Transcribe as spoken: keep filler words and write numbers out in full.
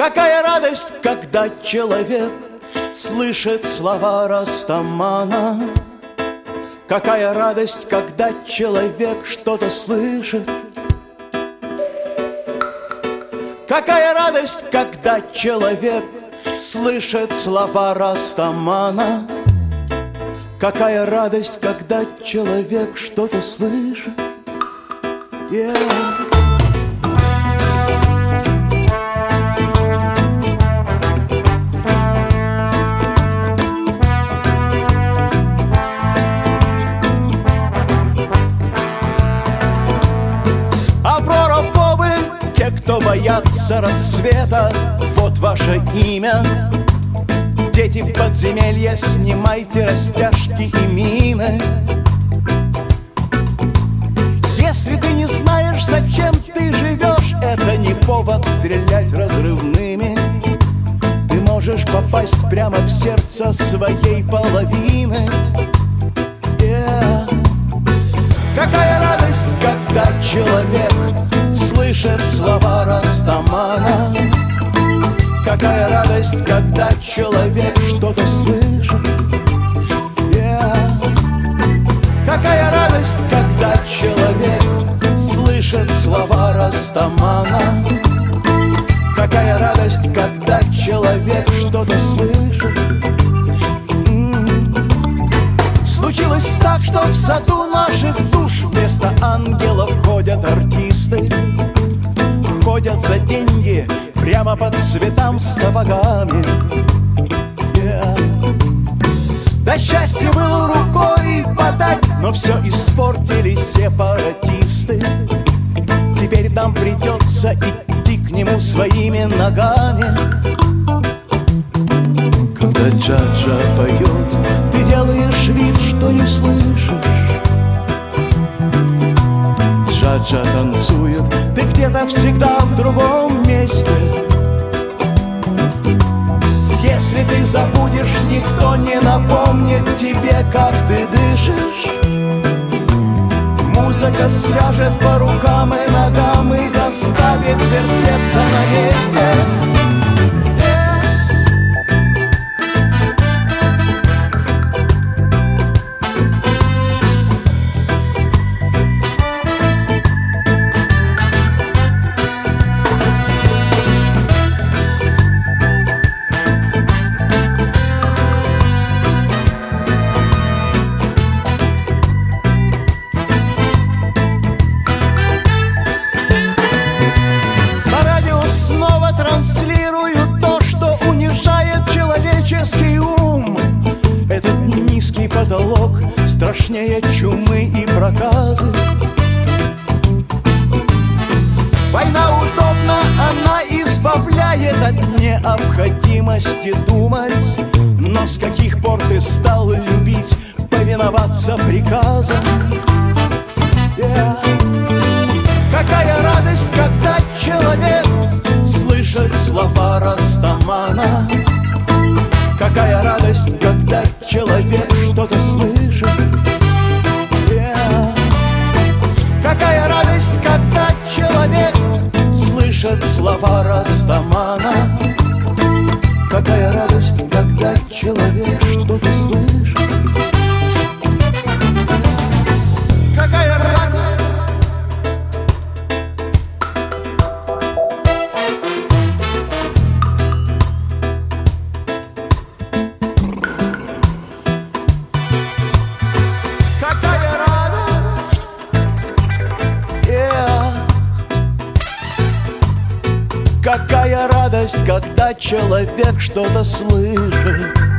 Какая радость, когда человек слышит слова Растамана. Какая радость, когда человек что-то слышит. Какая радость, когда человек слышит слова Растамана. Какая радость, когда человек что-то слышит. Yeah. Аврорафобы, те, кто боятся рассвета, вот ваше имя. Дети подземелья, снимайте растяжки и мины. Если ты не знаешь, зачем ты живешь, это не повод стрелять разрывными. Ты можешь попасть прямо в сердце своей половины. Yeah. Какая радость, когда человек слышит слова Растамана. Какая радость, когда человек что-то слышит. Yeah. Какая радость, когда человек слышит слова Растамана. Какая радость, когда человек что-то слышит. М-м. Случилось так, что в саду наших душ вместо ангелов ходят артисты. Ходят за деньги прямо по цветам с сапогами. Yeah. Да счастье было рукой подать, но все испортили сепаратисты. Теперь нам придется идти к нему своими ногами. Когда Джаджа поет, ты делаешь вид, что не слышишь. Джаджа танцует, ты где-то всегда в другом месте. Если ты забудешь, никто не напомнит тебе, как ты дышишь. Музыка свяжет по рукам и ногам и заставит вертеться на месте. Транслирую то, что унижает человеческий ум. Этот низкий потолок страшнее чумы и проказы. Война удобна, она избавляет от необходимости думать. Но с каких пор ты стал любить повиноваться приказам? Yeah. Какая радость, когда человек слышит слова Растамана. Какая радость, когда человек что-то слышит. Yeah. Какая радость, когда человек слышит слова Растамана. Какая радость, когда человек что-то слышит. Какая радость. Какая радость, когда человек что-то слышит.